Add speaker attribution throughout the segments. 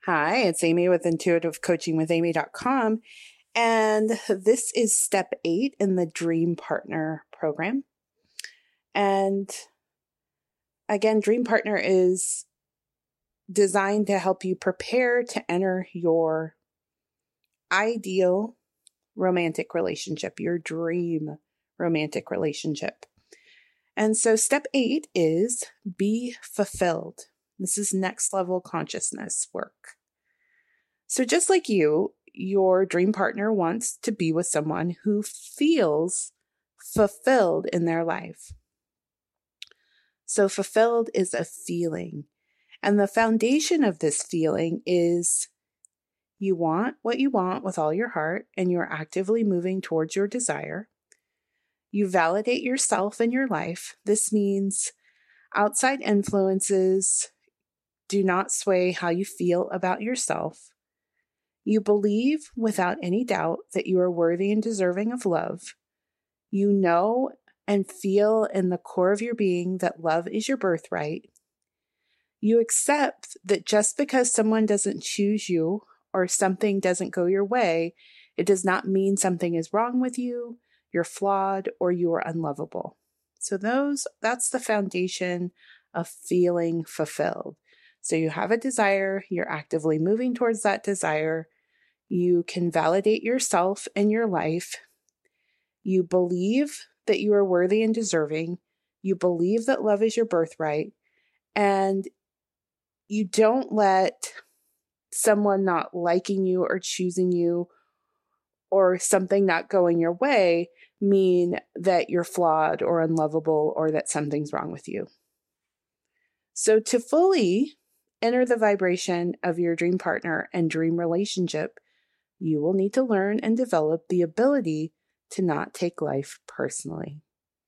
Speaker 1: Hi, it's Amy with intuitivecoachingwithamy.com. And this is step 8 in the Dream Partner program. And again, Dream Partner is designed to help you prepare to enter your ideal romantic relationship, your dream romantic relationship. And so step 8 is be fulfilled. This is next level consciousness work. So just like you, your dream partner wants to be with someone who feels fulfilled in their life. So fulfilled is a feeling. And the foundation of this feeling is you want what you want with all your heart, and you're actively moving towards your desire. You validate yourself and your life. This means outside influences do not sway how you feel about yourself. You believe without any doubt that you are worthy and deserving of love. You know and feel in the core of your being that love is your birthright. You accept that just because someone doesn't choose you or something doesn't go your way, it does not mean something is wrong with you, you're flawed, or you are unlovable. So that's the foundation of feeling fulfilled. So you have a desire, you're actively moving towards that desire. You can validate yourself and your life. You believe that you are worthy and deserving. You believe that love is your birthright. And you don't let someone not liking you or choosing you or something not going your way mean that you're flawed or unlovable or that something's wrong with you. So to fully enter the vibration of your dream partner and dream relationship, you will need to learn and develop the ability to not take life personally.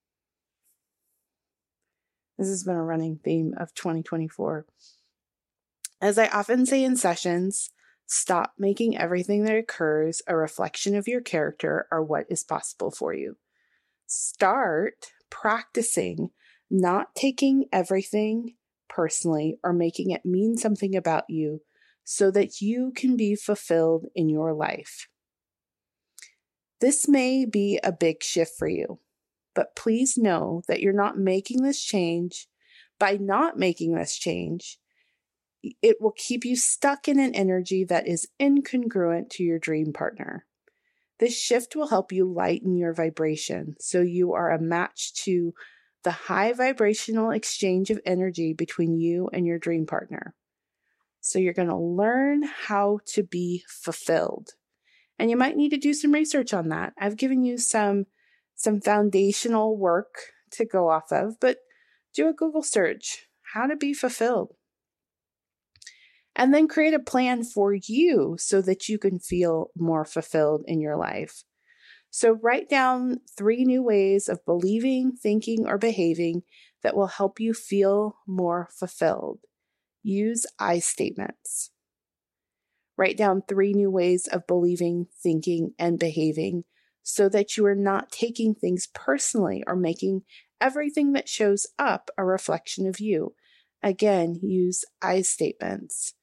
Speaker 1: This has been a running theme of 2024. As I often say in sessions, stop making everything that occurs a reflection of your character or what is possible for you. Start practicing not taking everything personally or making it mean something about you so that you can be fulfilled in your life. This may be a big shift for you, but please know that you're not making this change. By not making this change, it will keep you stuck in an energy that is incongruent to your dream partner. This shift will help you lighten your vibration so you are a match to the high vibrational exchange of energy between you and your dream partner. So you're going to learn how to be fulfilled. And you might need to do some research on that. I've given you some foundational work to go off of, but do a Google search, how to be fulfilled. And then create a plan for you so that you can feel more fulfilled in your life. So write down 3 new ways of believing, thinking, or behaving that will help you feel more fulfilled. Use I statements. Write down 3 new ways of believing, thinking, and behaving so that you are not taking things personally or making everything that shows up a reflection of you. Again, use I statements.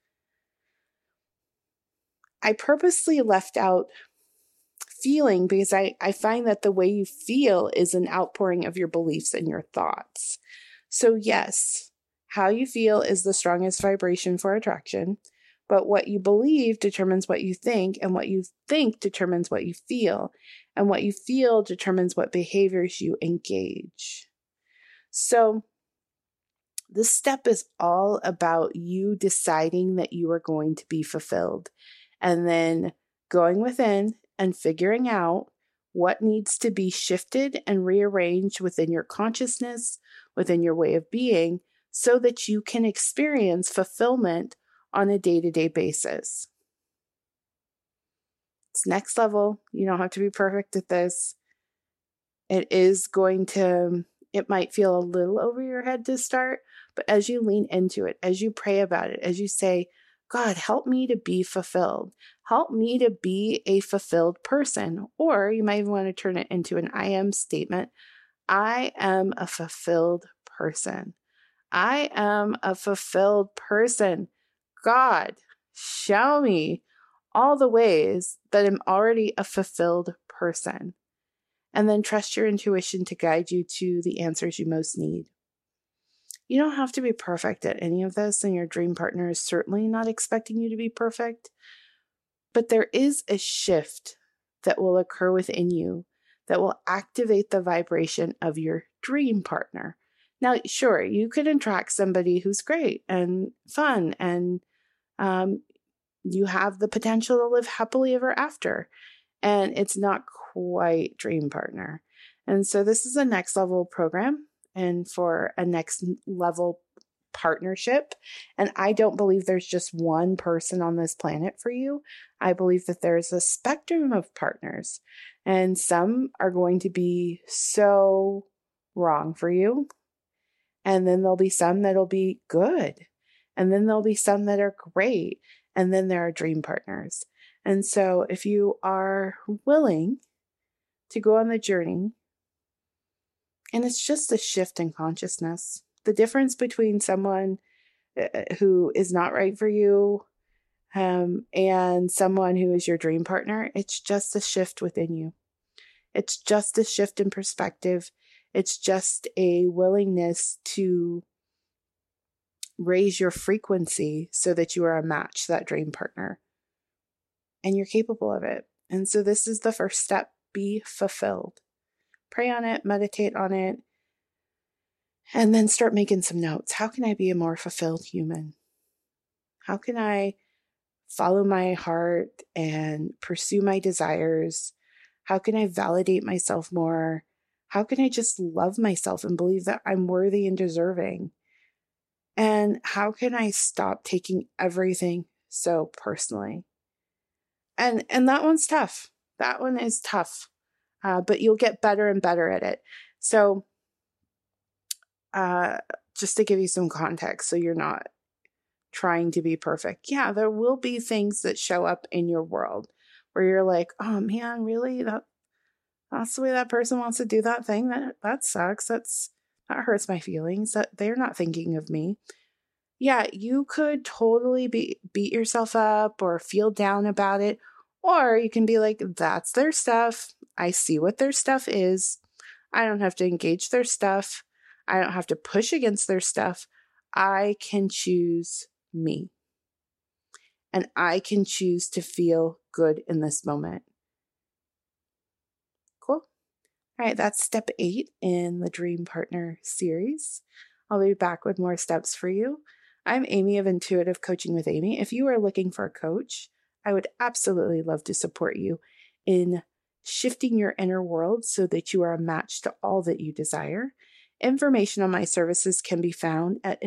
Speaker 1: I purposely left out feeling because I find that the way you feel is an outpouring of your beliefs and your thoughts. So yes, how you feel is the strongest vibration for attraction, but what you believe determines what you think, and what you think determines what you feel, and what you feel determines what behaviors you engage. So this step is all about you deciding that you are going to be fulfilled, and then going within and figuring out what needs to be shifted and rearranged within your consciousness, within your way of being, so that you can experience fulfillment on a day-to-day basis. It's next level. You don't have to be perfect at this. It might feel a little over your head to start, but as you lean into it, as you pray about it, as you say, God, help me to be fulfilled. Help me to be a fulfilled person. Or you might even want to turn it into an I am statement. I am a fulfilled person. I am a fulfilled person. God, Show me all the ways that I'm already a fulfilled person. And then trust your intuition to guide you to the answers you most need. You don't have to be perfect at any of this, and your dream partner is certainly not expecting you to be perfect. But there is a shift that will occur within you that will activate the vibration of your dream partner. Now, sure, you could attract somebody who's great and fun, and you have the potential to live happily ever after, and it's not quite dream partner. And so this is a next level program and for a next level partnership. And I don't believe there's just one person on this planet for you. I believe that there's a spectrum of partners, and some are going to be so wrong for you. And then there'll be some that'll be good. And then there'll be some that are great. And then there are dream partners. And so if you are willing to go on the journey, and it's just a shift in consciousness, the difference between someone who is not right for you and someone who is your dream partner, it's just a shift within you. It's just a shift in perspective. It's just a willingness to raise your frequency so that you are a match to that dream partner. And you're capable of it. And so this is the first step. Be fulfilled. Pray on it, meditate on it, and then start making some notes. How can I be a more fulfilled human? How can I follow my heart and pursue my desires? How can I validate myself more? How can I just love myself and believe that I'm worthy and deserving? And how can I stop taking everything so personally? And that one's tough. That one is tough, but you'll get better and better at it. So just to give you some context, so you're not trying to be perfect. Yeah, there will be things that show up in your world where you're like, oh man, really? That's the way that person wants to do that thing? That sucks. That hurts my feelings. That they're not thinking of me. Yeah, you could totally beat yourself up or feel down about it. Or you can be like, that's their stuff. I see what their stuff is. I don't have to engage their stuff. I don't have to push against their stuff. I can choose me. And I can choose to feel good in this moment. Cool. All right, that's step 8 in the Dream Partner series. I'll be back with more steps for you. I'm Amy of Intuitive Coaching with Amy. If you are looking for a coach, I would absolutely love to support you in shifting your inner world so that you are a match to all that you desire. Information on my services can be found at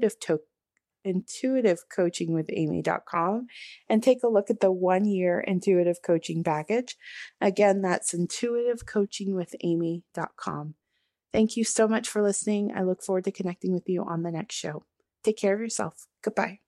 Speaker 1: intuitivecoachingwithamy.com, and take a look at the 1-year intuitive coaching package. Again, that's intuitivecoachingwithamy.com. Thank you so much for listening. I look forward to connecting with you on the next show. Take care of yourself. Goodbye.